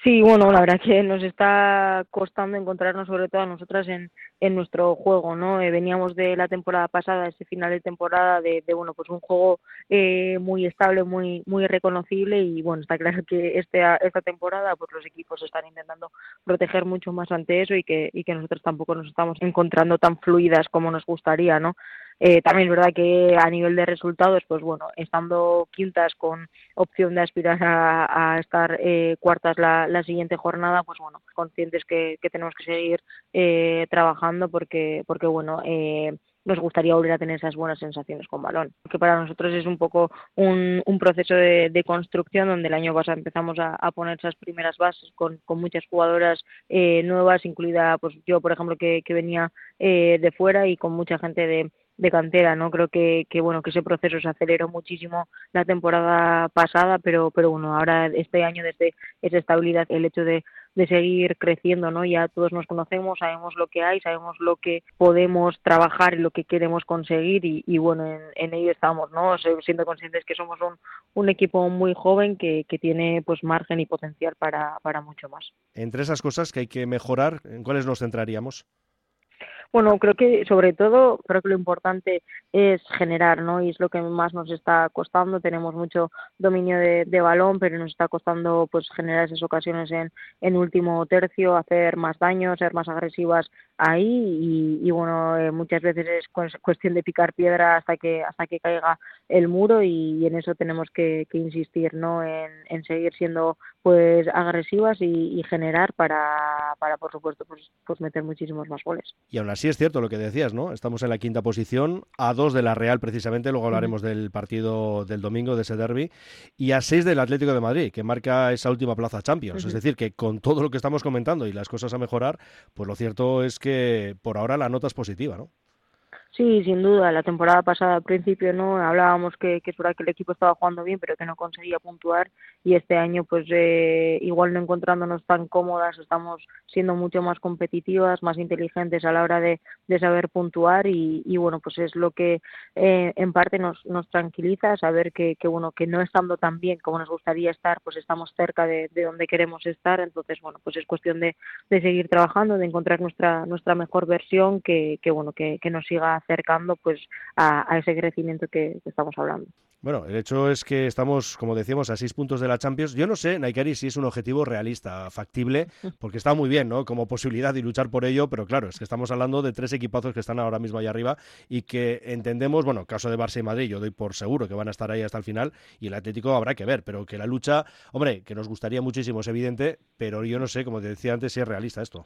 Sí, bueno, la verdad que nos está costando encontrarnos sobre todo a nosotras en nuestro juego, ¿no? Veníamos de la temporada pasada, ese final de temporada de bueno, pues un juego muy estable, muy reconocible y bueno, está claro que esta temporada pues los equipos están intentando proteger mucho más ante eso y que nosotros tampoco nos estamos encontrando tan fluidas como nos gustaría, ¿no? También es verdad que a nivel de resultados, pues bueno, estando quintas con opción de aspirar a estar cuartas la siguiente jornada, pues bueno, conscientes que tenemos que seguir trabajando porque bueno, nos gustaría volver a tener esas buenas sensaciones con balón. Que para nosotros es un poco un proceso de construcción donde el año pasado empezamos a poner esas primeras bases con muchas jugadoras nuevas, incluida pues yo, por ejemplo, que venía de fuera y con mucha gente de cantera, ¿no? Creo que bueno, que ese proceso se aceleró muchísimo la temporada pasada, pero bueno, ahora este año desde esa estabilidad, el hecho de seguir creciendo, ¿no? Ya todos nos conocemos, sabemos lo que hay, sabemos lo que podemos trabajar y lo que queremos conseguir y bueno, en ello estamos, ¿no? Siendo conscientes que somos un equipo muy joven que tiene pues margen y potencial para mucho más. Entre esas cosas que hay que mejorar, ¿en cuáles nos centraríamos? Bueno, creo que sobre todo, creo que lo importante es generar, ¿no? Y es lo que más nos está costando. Tenemos mucho dominio de balón, pero nos está costando pues generar esas ocasiones en último tercio, hacer más daño, ser más agresivas ahí y bueno, muchas veces es cuestión de picar piedra hasta que caiga el muro y en eso tenemos que insistir, ¿no? En seguir siendo pues agresivas y generar para por supuesto pues meter muchísimos más goles. Y aún así es cierto lo que decías, ¿no? Estamos en la quinta posición, a 2 de la Real precisamente, luego Uh-huh. hablaremos del partido del domingo, de ese derbi, y a 6 del Atlético de Madrid, que marca esa última plaza Champions. Es Uh-huh. decir, que con todo lo que estamos comentando y las cosas a mejorar, pues lo cierto es que por ahora la nota es positiva, ¿no? Sí, sin duda. La temporada pasada al principio no hablábamos que es verdad que el equipo estaba jugando bien, pero que no conseguía puntuar y este año pues igual no encontrándonos tan cómodas, estamos siendo mucho más competitivas, más inteligentes a la hora de saber puntuar y bueno pues es lo que en parte nos tranquiliza saber que bueno que no estando tan bien como nos gustaría estar pues estamos cerca de donde queremos estar, entonces bueno pues es cuestión de seguir trabajando, de encontrar nuestra mejor versión que bueno que nos siga acercando pues a ese crecimiento que estamos hablando. Bueno, el hecho es que estamos, como decíamos, a 6 puntos de la Champions. Yo no sé, Naikari, si es un objetivo realista, factible, porque está muy bien, ¿no? Como posibilidad de luchar por ello, pero claro, es que estamos hablando de 3 equipazos que están ahora mismo ahí arriba y que entendemos, bueno, caso de Barça y Madrid, yo doy por seguro que van a estar ahí hasta el final y el Atlético habrá que ver, pero que la lucha, hombre, que nos gustaría muchísimo, es evidente, pero yo no sé, como te decía antes, si es realista esto.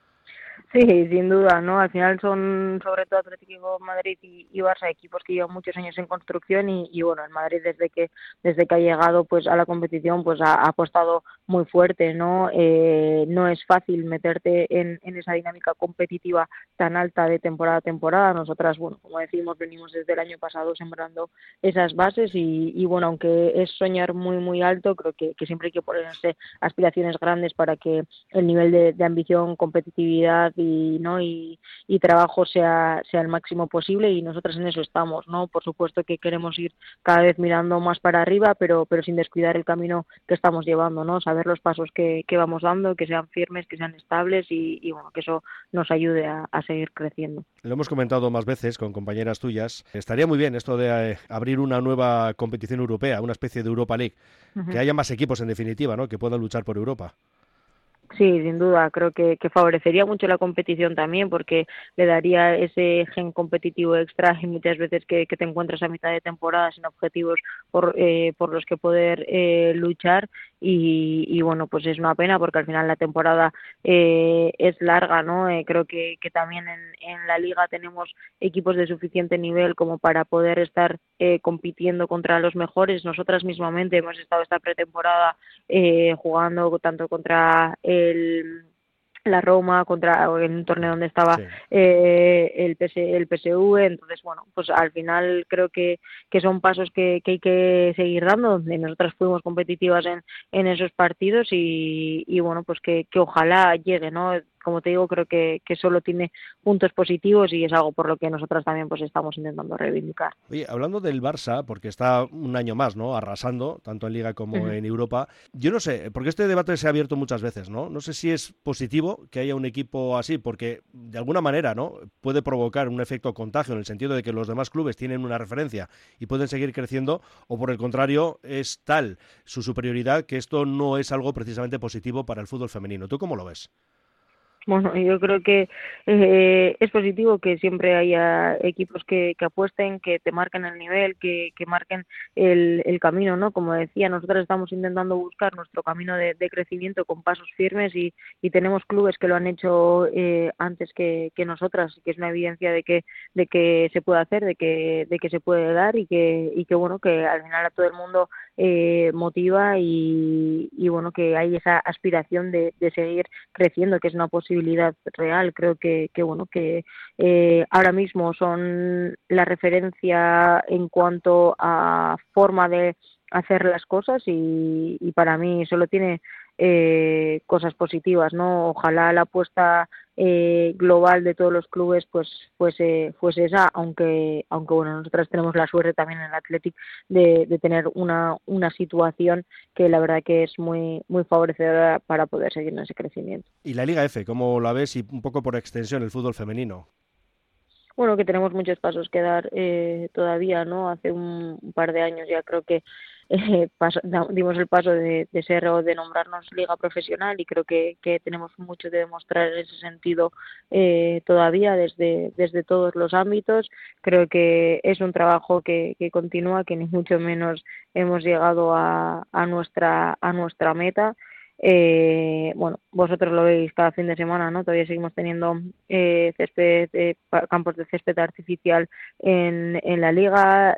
Sí, sin duda, ¿no? Al final son sobre todo Atlético de Madrid y Barça, equipos que llevan muchos años en construcción y bueno, el Madrid desde que ha llegado pues a la competición pues ha apostado muy fuerte, ¿no? No es fácil meterte en esa dinámica competitiva tan alta de temporada a temporada. Nosotras, bueno, como decimos, venimos desde el año pasado sembrando esas bases y bueno, aunque es soñar muy alto, creo que siempre hay que ponerse aspiraciones grandes para que el nivel de ambición, competitividad y trabajo sea el máximo posible y nosotras en eso estamos, ¿no? Por supuesto que queremos ir cada vez mirando más para arriba, pero sin descuidar el camino que estamos llevando, ¿no? Saber los pasos que vamos dando, que sean firmes, que sean estables y bueno, que eso nos ayude a seguir creciendo. Lo hemos comentado más veces con compañeras tuyas. Estaría muy bien esto de abrir una nueva competición europea, una especie de Europa League, que Uh-huh. haya más equipos en definitiva, ¿no? Que puedan luchar por Europa. Sí, sin duda, creo que favorecería mucho la competición también porque le daría ese gen competitivo extra y muchas veces que te encuentras a mitad de temporada sin objetivos por los que poder luchar y bueno, pues es una pena porque al final la temporada es larga, ¿no? Creo que también en la liga tenemos equipos de suficiente nivel como para poder estar compitiendo contra los mejores. Nosotras mismamente hemos estado esta pretemporada jugando tanto contra la Roma contra en un torneo donde estaba Sí. el PSV, entonces bueno, pues al final creo que son pasos que hay que seguir dando, donde nosotras fuimos competitivas en esos partidos y bueno, pues que ojalá llegue, ¿no? como te digo, creo que solo tiene puntos positivos y es algo por lo que nosotras también pues estamos intentando reivindicar. Oye, hablando del Barça, porque está un año más, ¿no?, arrasando, tanto en Liga como en Europa, yo no sé, porque este debate se ha abierto muchas veces, ¿no? No sé si es positivo que haya un equipo así, porque de alguna manera, ¿no?, puede provocar un efecto contagio en el sentido de que los demás clubes tienen una referencia y pueden seguir creciendo, o por el contrario, es tal su superioridad que esto no es algo precisamente positivo para el fútbol femenino. ¿Tú cómo lo ves? Bueno, yo creo que es positivo que siempre haya equipos que apuesten, que te marquen el nivel, que marquen el camino, ¿no? Como decía, nosotros estamos intentando buscar nuestro camino de crecimiento con pasos firmes y tenemos clubes que lo han hecho antes que nosotras, que es una evidencia de que se puede hacer, de que se puede dar y que bueno, que al final a todo el mundo motiva y bueno, que hay esa aspiración de seguir creciendo, que es una posibilidad real. Creo que bueno, que ahora mismo son la referencia en cuanto a forma de hacer las cosas y para mí solo tiene cosas positivas, ¿no? Ojalá la apuesta global de todos los clubes pues fuese esa, aunque bueno, nosotras tenemos la suerte también en el Athletic de tener una situación que la verdad que es muy muy favorecedora para poder seguir en ese crecimiento. Y la Liga F, ¿cómo la ves? Y un poco por extensión el fútbol femenino. Bueno, que tenemos muchos pasos que dar todavía, ¿no? Hace un par de años ya creo que dimos el paso de ser o de nombrarnos liga profesional y creo que tenemos mucho que demostrar en ese sentido todavía desde todos los ámbitos. Creo que es un trabajo que continúa, que ni mucho menos hemos llegado a nuestra meta. Bueno, vosotros lo veis cada fin de semana, ¿no? Todavía seguimos teniendo campos de césped artificial en la liga,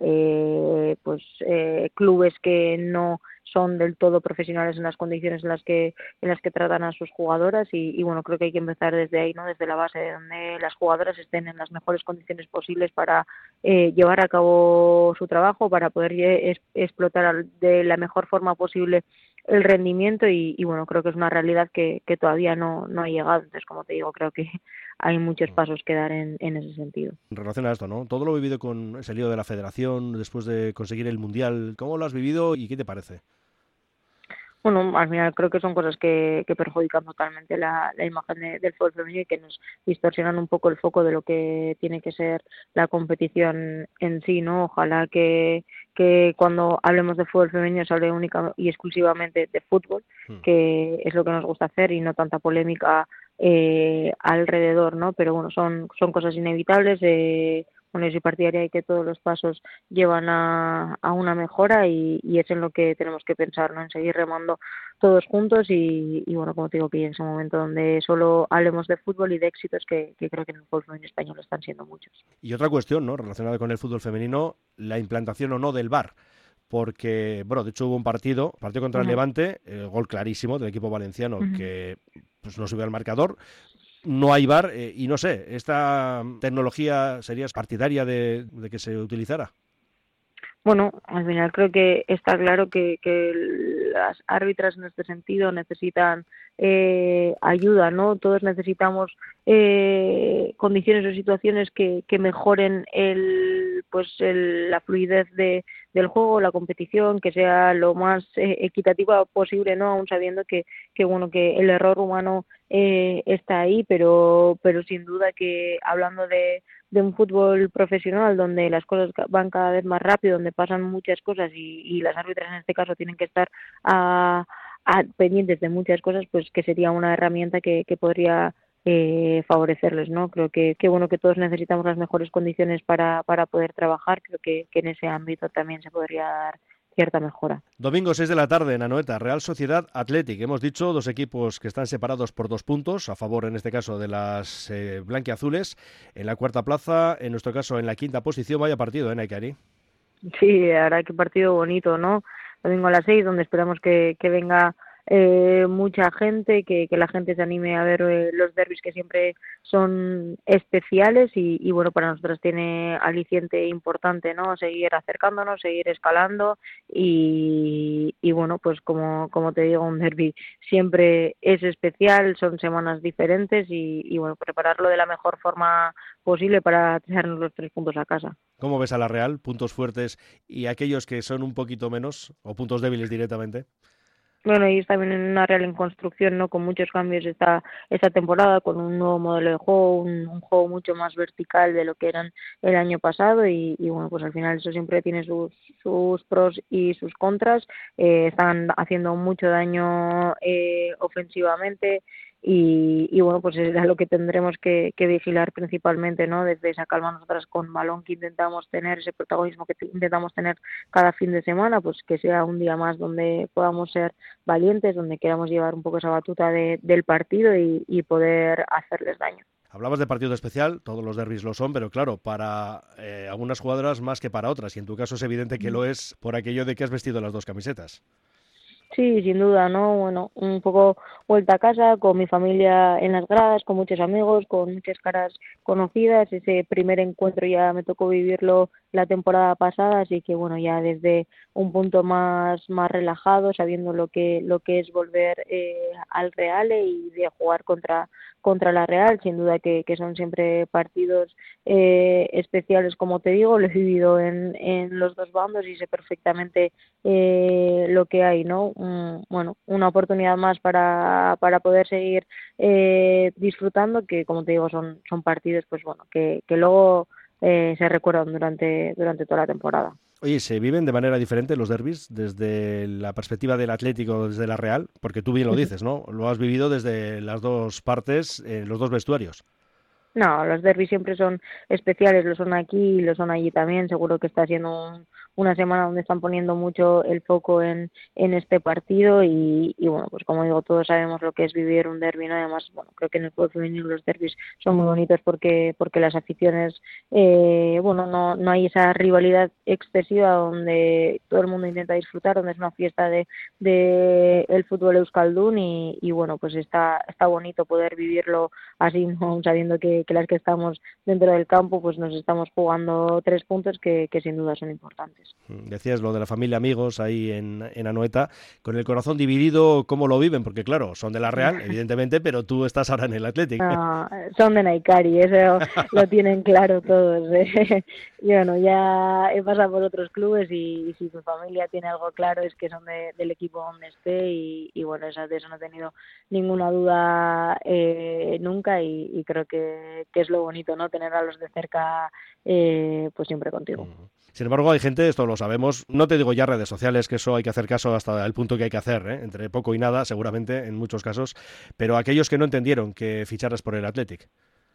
clubes que no son del todo profesionales en las condiciones en las que tratan a sus jugadoras y bueno, creo que hay que empezar desde ahí, ¿no? Desde la base de donde las jugadoras estén en las mejores condiciones posibles para llevar a cabo su trabajo, para poder explotar de la mejor forma posible el rendimiento y bueno, creo que es una realidad que todavía no ha llegado. Entonces, como te digo, creo que hay muchos pasos que dar en ese sentido. En relación a esto, ¿no? Todo lo vivido con ese lío de la federación después de conseguir el Mundial, ¿cómo lo has vivido y qué te parece? Bueno, al final creo que son cosas que perjudican totalmente la imagen del fútbol femenino y que nos distorsionan un poco el foco de lo que tiene que ser la competición en sí, ¿no? Ojalá que cuando hablemos de fútbol femenino se hable única y exclusivamente de fútbol, que es lo que nos gusta hacer y no tanta polémica alrededor, ¿no? Pero bueno, son cosas inevitables. Bueno, yo soy partidaria de que todos los pasos llevan a una mejora y es en lo que tenemos que pensar, ¿no? En seguir remando todos juntos y bueno, como te digo, que en ese momento donde solo hablemos de fútbol y de éxitos que creo que en el fútbol femenino español están siendo muchos. Y otra cuestión, ¿no?, relacionada con el fútbol femenino, la implantación o no del VAR. Porque, bueno, de hecho hubo un partido contra el Levante, gol clarísimo del equipo valenciano que pues no subió al marcador. No hay VAR y no sé, ¿esta tecnología serías partidaria de que se utilizara? Bueno, al final creo que está claro que las árbitras en este sentido necesitan ayuda, ¿no? Todos necesitamos condiciones o situaciones que mejoren la fluidez del juego, la competición, que sea lo más equitativa posible, ¿no? Aún sabiendo que bueno, que el error humano está ahí, pero sin duda que hablando de un fútbol profesional donde las cosas van cada vez más rápido, donde pasan muchas cosas y las árbitras en este caso tienen que estar pendientes de muchas cosas, pues que sería una herramienta que podría favorecerles, ¿no? Creo que bueno, que todos necesitamos las mejores condiciones para poder trabajar. Creo que en ese ámbito también se podría dar cierta mejora. Domingo 6 de la tarde en Anoeta, Real Sociedad Athletic. Hemos dicho dos equipos que están separados por 2 puntos, a favor en este caso de las blanquiazules. En la cuarta plaza, en nuestro caso en la quinta posición. Vaya partido, Naikari. Sí, la verdad que partido bonito, ¿no? Domingo a las 6, donde esperamos que venga mucha gente, que la gente se anime a ver los derbis, que siempre son especiales y bueno, para nosotros tiene aliciente importante, ¿no? Seguir acercándonos, seguir escalando y bueno, pues como te digo, un derbi siempre es especial, son semanas diferentes y bueno, prepararlo de la mejor forma posible para traernos los 3 puntos a casa. ¿Cómo ves a la Real? Puntos fuertes y aquellos que son un poquito menos o puntos débiles directamente. Bueno, y está también en una Real en construcción, ¿no? Con muchos cambios esta temporada, con un nuevo modelo de juego, un juego mucho más vertical de lo que eran el año pasado y bueno, pues al final eso siempre tiene sus pros y sus contras. Están haciendo mucho daño ofensivamente y bueno, pues es lo que tendremos que vigilar principalmente, ¿no? Desde esa calma nosotras con balón que intentamos tener, ese protagonismo que intentamos tener cada fin de semana, pues que sea un día más donde podamos ser valientes, donde queramos llevar un poco esa batuta del partido y poder hacerles daño. Hablabas de partido especial, todos los derbis lo son, pero claro, para algunas jugadoras más que para otras, y en tu caso es evidente que lo es por aquello de que has vestido las dos camisetas. Sí, sin duda, ¿no? Bueno, un poco vuelta a casa, con mi familia en las gradas, con muchos amigos, con muchas caras conocidas. Ese primer encuentro ya me tocó vivirlo la temporada pasada, así que bueno, ya desde un punto más relajado, sabiendo lo que es volver al Real y de jugar contra la Real, sin duda que son siempre partidos especiales, como te digo, lo he vivido en los dos bandos y sé perfectamente lo que hay, ¿no? Bueno, una oportunidad más para poder seguir disfrutando, que como te digo son partidos pues bueno que luego se recuerdan durante toda la temporada. Oye, ¿se viven de manera diferente los derbis desde la perspectiva del Atlético, desde la Real? Porque tú bien lo dices, ¿no? Lo has vivido desde las dos partes, los dos vestuarios. No, los derbis siempre son especiales, lo son aquí y lo son allí también. Seguro que está siendo una semana donde están poniendo mucho el foco en este partido y bueno, pues como digo, todos sabemos lo que es vivir un derbi, ¿no? Además, bueno, creo que en el fútbol femenino los derbis son muy bonitos porque las aficiones, bueno, no hay esa rivalidad excesiva donde todo el mundo intenta disfrutar, donde es una fiesta de el fútbol euskaldun y bueno, pues está bonito poder vivirlo así, ¿no? Sabiendo que las que estamos dentro del campo pues nos estamos jugando 3 puntos que sin duda son importantes. Decías lo de la familia, amigos ahí en Anoeta, con el corazón dividido, ¿cómo lo viven? Porque claro, son de la Real, evidentemente, pero tú estás ahora en el Athletic. No, son de Naikari, eso lo tienen claro todos. Yo bueno, ya he pasado por otros clubes y si tu familia tiene algo claro es que son del equipo donde esté y bueno, de eso no he tenido ninguna duda nunca y creo que es lo bonito, ¿no? Tener a los de cerca pues siempre contigo. Sin embargo, hay gente, esto lo sabemos, no te digo ya redes sociales, que eso hay que hacer caso hasta el punto que hay que hacer, ¿eh? Entre poco y nada, seguramente, en muchos casos, pero aquellos que no entendieron que ficharas por el Athletic.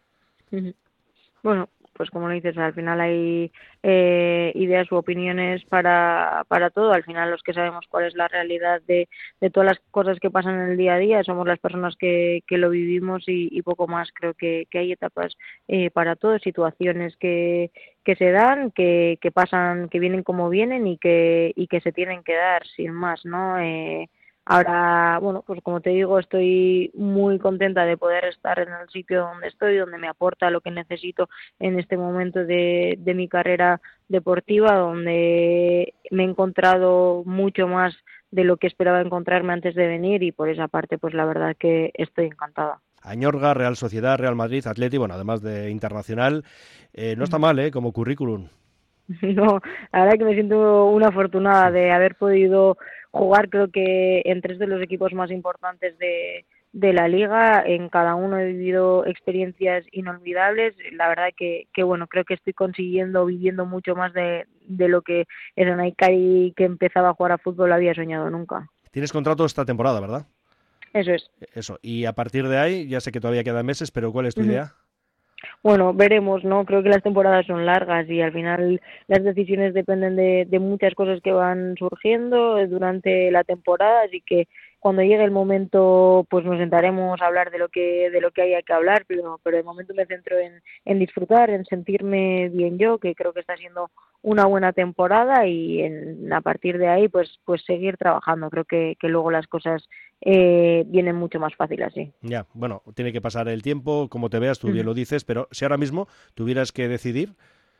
Bueno, pues como lo dices, al final hay ideas u opiniones para todo. Al final los que sabemos cuál es la realidad de todas las cosas que pasan en el día a día somos las personas que lo vivimos y poco más. Creo que hay etapas para todo, situaciones que se dan, que pasan, que vienen como vienen y que se tienen que dar sin más, ¿no? Ahora, bueno, pues como te digo, estoy muy contenta de poder estar en el sitio donde estoy, donde me aporta lo que necesito en este momento de mi carrera deportiva, donde me he encontrado mucho más de lo que esperaba encontrarme antes de venir y por esa parte, pues la verdad que estoy encantada. Añorga, Real Sociedad, Real Madrid, Atleti, bueno, además de internacional, no está mal, ¿eh? Como currículum. No, la verdad que me siento una afortunada de haber podido jugar, creo que en 3 de los equipos más importantes de la liga. En cada uno he vivido experiencias inolvidables. La verdad que bueno, creo que estoy consiguiendo, viviendo mucho más de lo que el Naikari que empezaba a jugar a fútbol había soñado nunca. Tienes contrato esta temporada, ¿verdad? Eso es. Eso, y a partir de ahí, ya sé que todavía quedan meses, pero ¿cuál es tu idea? Bueno, veremos, ¿no? Creo que las temporadas son largas y al final las decisiones dependen de muchas cosas que van surgiendo durante la temporada, así que cuando llegue el momento pues nos sentaremos a hablar de lo que haya que hablar, pero de momento me centro en disfrutar, en sentirme bien yo, que creo que está siendo una buena temporada y a partir de ahí pues seguir trabajando. Creo que luego las cosas vienen mucho más fácil así. Ya, bueno, tiene que pasar el tiempo, como te veas, tú bien lo dices, pero si ahora mismo tuvieras que decidir...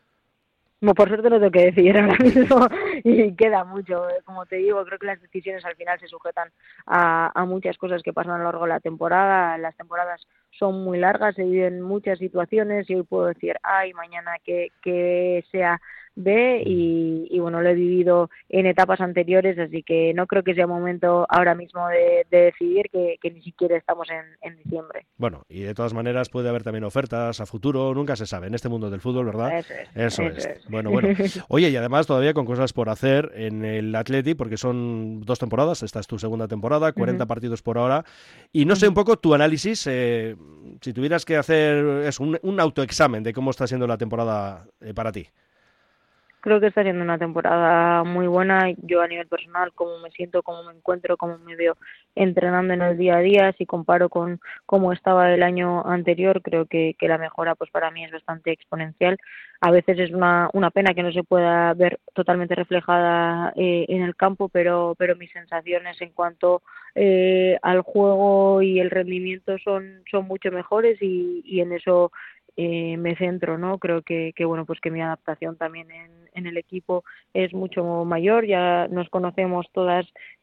No, por suerte no tengo que decidir ahora mismo y queda mucho. Como te digo, creo que las decisiones al final se sujetan a muchas cosas que pasan a lo largo de la temporada. Las temporadas son muy largas, se viven muchas situaciones y hoy puedo decir A y mañana que sea B y bueno, lo he vivido en etapas anteriores, así que no creo que sea momento ahora mismo de decidir que ni siquiera estamos en diciembre. Bueno, y de todas maneras puede haber también ofertas a futuro, nunca se sabe, en este mundo del fútbol, ¿verdad? Eso es, Eso eso es. es. Bueno, bueno. Oye, y además todavía con cosas por hacer en el Atleti, porque son 2 temporadas, esta es tu segunda temporada, 40 partidos por ahora, y no sé un poco tu análisis, si tuvieras que hacer un autoexamen de cómo está siendo la temporada para ti. Creo que está siendo una temporada muy buena. Yo a nivel personal, cómo me siento, cómo me encuentro, cómo me veo entrenando en el día a día, si comparo con cómo estaba el año anterior, creo que la mejora pues para mí es bastante exponencial. A veces es una pena que no se pueda ver totalmente reflejada en el campo, pero mis sensaciones en cuanto al juego y el rendimiento son mucho mejores y en eso me centro, ¿no? Creo que bueno, pues que mi adaptación también en el equipo es mucho mayor, ya nos conocemos todas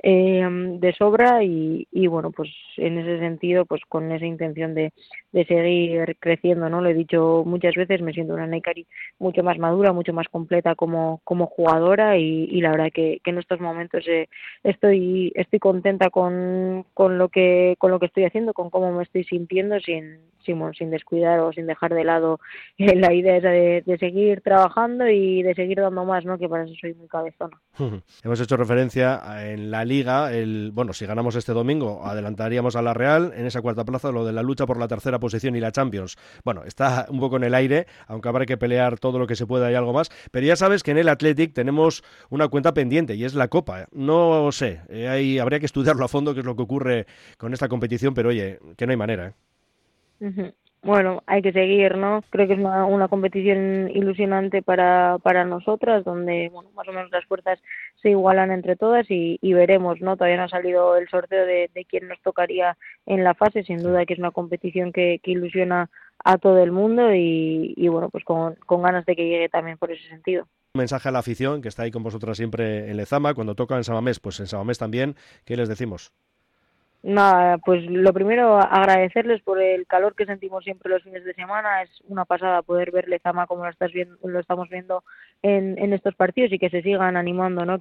de sobra y bueno, pues en ese sentido, pues con esa intención de seguir creciendo, ¿no? Lo he dicho muchas veces, me siento una Neikari mucho más madura, mucho más completa como jugadora y la verdad que en estos momentos estoy contenta con lo que estoy haciendo, con cómo me estoy sintiendo sin descuidar o sin dejar de lado la idea esa de seguir trabajando y de seguir dando más, ¿no? Que para eso soy muy cabezona. Hemos hecho referencia en la Liga, bueno, si ganamos este domingo adelantaríamos a la Real en esa cuarta plaza, lo de la lucha por la tercera posición y la Champions. Bueno, está un poco en el aire, aunque habrá que pelear todo lo que se pueda y algo más, pero ya sabes que en el Athletic tenemos una cuenta pendiente y es la Copa. No sé, habría que estudiarlo a fondo qué es lo que ocurre con esta competición, pero oye, que no hay manera, ¿eh? Uh-huh. Bueno, hay que seguir, ¿no? Creo que es una competición ilusionante para nosotras, donde bueno, más o menos las fuerzas se igualan entre todas y veremos, ¿no? Todavía no ha salido el sorteo de quién nos tocaría en la fase, sin duda que es una competición que ilusiona a todo el mundo y bueno, pues con ganas de que llegue también por ese sentido. Un mensaje a la afición que está ahí con vosotras siempre en Lezama, cuando toca en Samamés, pues en Samamés también, ¿qué les decimos? Nada, pues lo primero agradecerles por el calor que sentimos siempre los fines de semana. Es una pasada poder ver Lezama como lo estamos viendo en estos partidos y que se sigan animando, ¿no?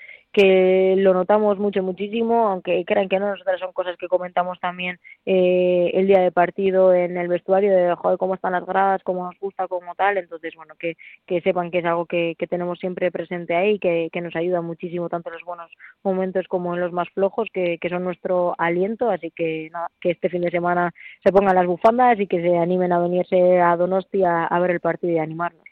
Que lo notamos muchísimo, aunque crean que no, nosotras son cosas que comentamos también el día de partido en el vestuario de joder, cómo están las gradas, cómo nos gusta, como tal. Entonces, bueno, que sepan que es algo que tenemos siempre presente ahí, que nos ayuda muchísimo tanto en los buenos momentos como en los más flojos, que son nuestro aliento, así que nada, que este fin de semana se pongan las bufandas y que se animen a venirse a Donosti a ver el partido y a animarnos.